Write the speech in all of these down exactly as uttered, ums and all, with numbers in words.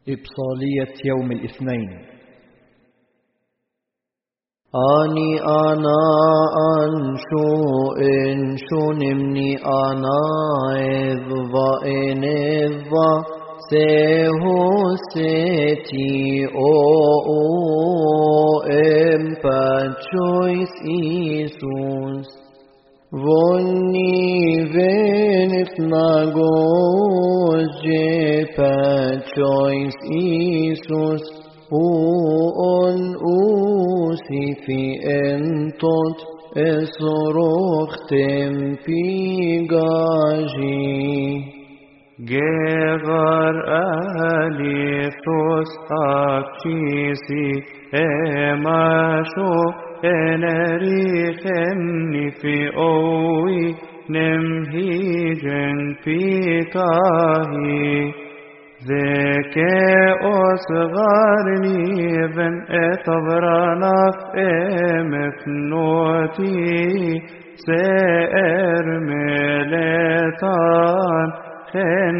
إبصالية يوم الاثنين. أني أنا أنشو إنشو نمني أنا إذا إنذا سيهو سيتي أو إمباتشويس إيسوس Vonni venit nagos jepachois Isus uon usifientot esrochtem pigaji. Gegar alithos akisi emasho enerichemni fi owi nemhijen pikahi Zeke osgarni ben etabranaf emefnoti seer meletan chen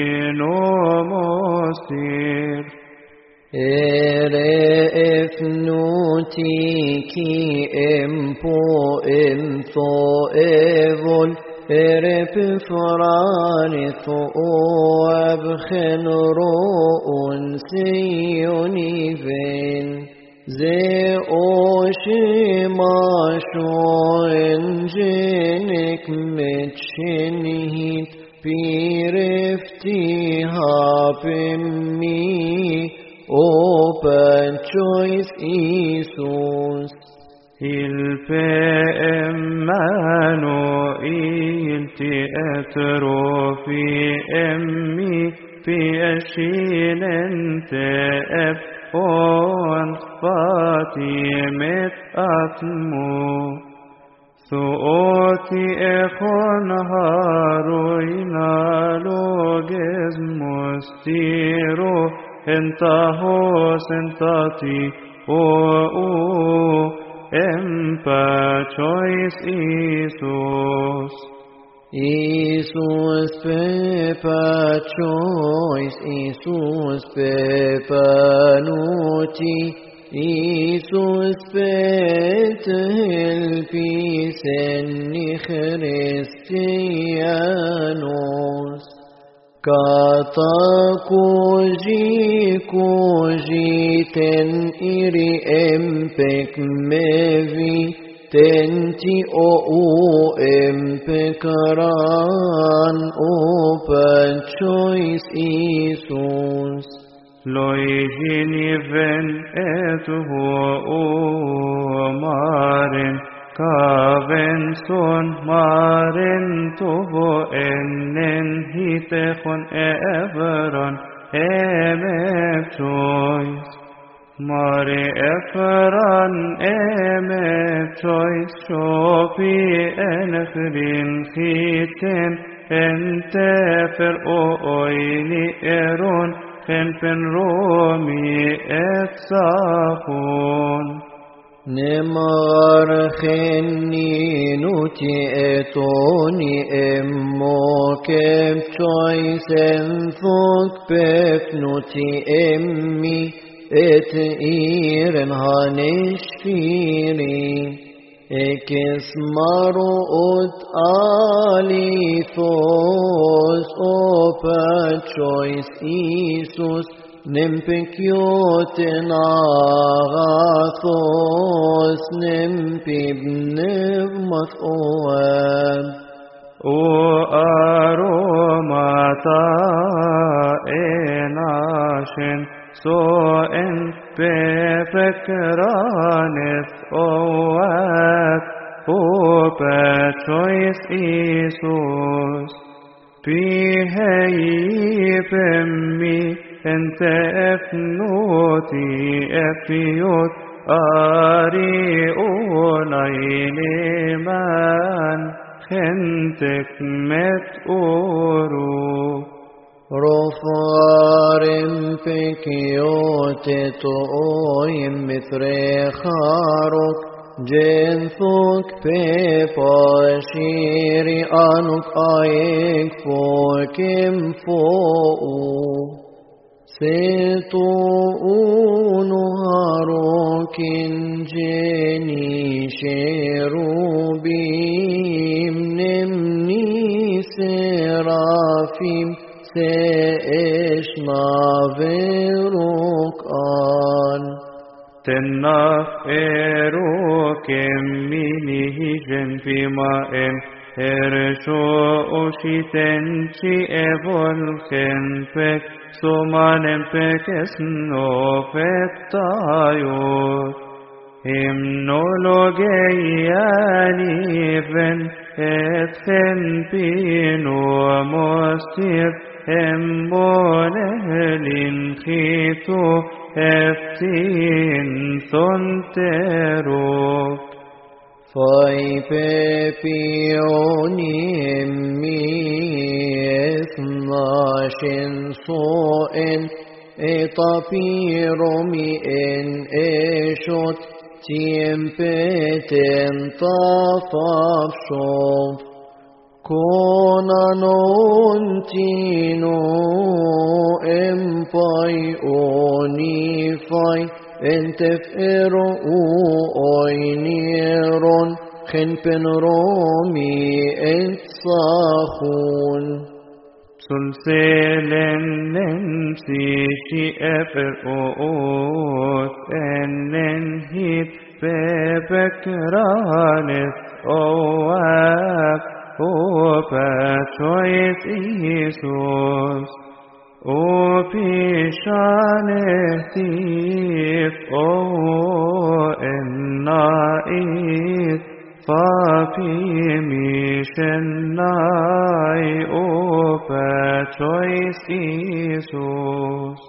pinomosir Ere efnuti ki empo emtho evol ere pifranitho abchen ro'un siyoniven ze oshimasho enjenek metshenihit pirefti hapimmi Open choice Isus Hilpe Emmanuel ti etrofi emmi fi eshinente ef on fatimet atmu Thuoti echon haroina loges mostiro Entahos entati o o empachois Isus Isus pepachois Isus pepanuti Isus petelpisen Christianos Kata koji koji ten iri empek mevi tenti o u empekaran o pachois Isus Loihini ven et huo o maren Kaven son maren tovo ennen hitechon everon emef choice Mare efran emef choice shopi enchrin hiten entefer oini eron enfen romi et sachon Nemar chenni nuti etoni emmo kem choice enfok pefnuti emmi et iren haneshfiri ekes maru ut alithos opa choice Isus Nempekioten agathos nempibnevmat oab O aromata enashen so en pepekranet oab O pachois Isus Pihei pemmi Ente efnuti efiot ari onayne man Gentek met oru Rofarem pekiote to oim mitrecharok Genthuk pepa shiri anuk aik fokim fo'u ثيطؤون هاروك جيني شيروبيم نمني سرافيم سيشنا فيروك آن تناف إيروك منه جنفي مائن هرشو أشيتن شي أبول خنفك سومانن فكسنو فتايور هيمنولوجياني فن اتخن بينو مستير همبونهلين خيتو افتين ثنتروك فاي بيبيوني امي اثناشن صوئن اطابيرومي ان اشوت تيمبتن طافاب شوف كونانون تينو امباي اوني فاي انتفئرو اوينيرون خنبن رومي انتصاخون سلسلن ننسي شي افر اوت انن هيت ببكرانت اواب اوباتويت ايسوس O pishanetif o ennait fapimishennai o pachois Isus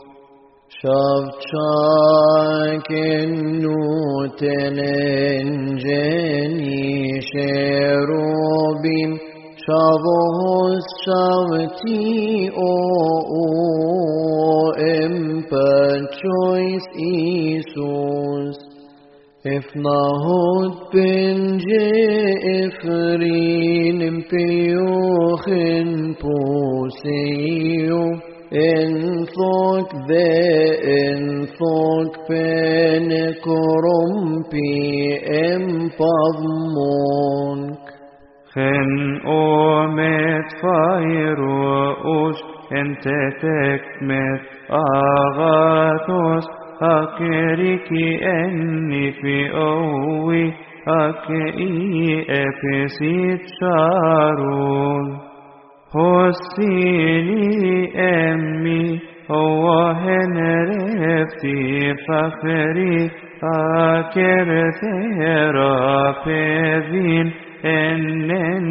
Shavchaken nutenen jeni sherubim Shavos shavti o o empachois Isus Efnahot benje efrin impeuchen poseo Enthok ve enthok penekorompi empavmonk خن اومت فايروش انت تكمت اغاثوس اكريكي اني في اوي اكي افسيت شارون حسيني امي هو هنرفتي فخري اكر ثيرابيذين enen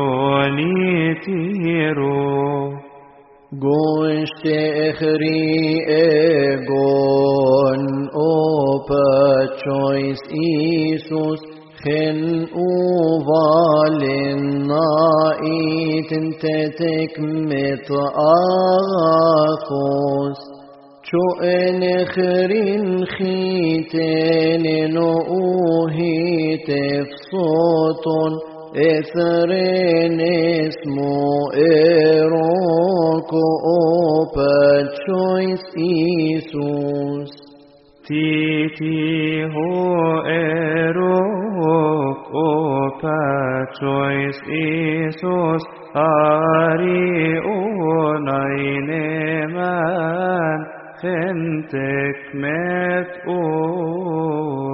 solitiro Goist echri egon opachois Isus chen uvalin nait tetek met agathos Cho enechrin chiten no uhitef soton Etheren esmo eroko opachois Isus Titi ho erok opachois Isus Ari unaineman Gentek met o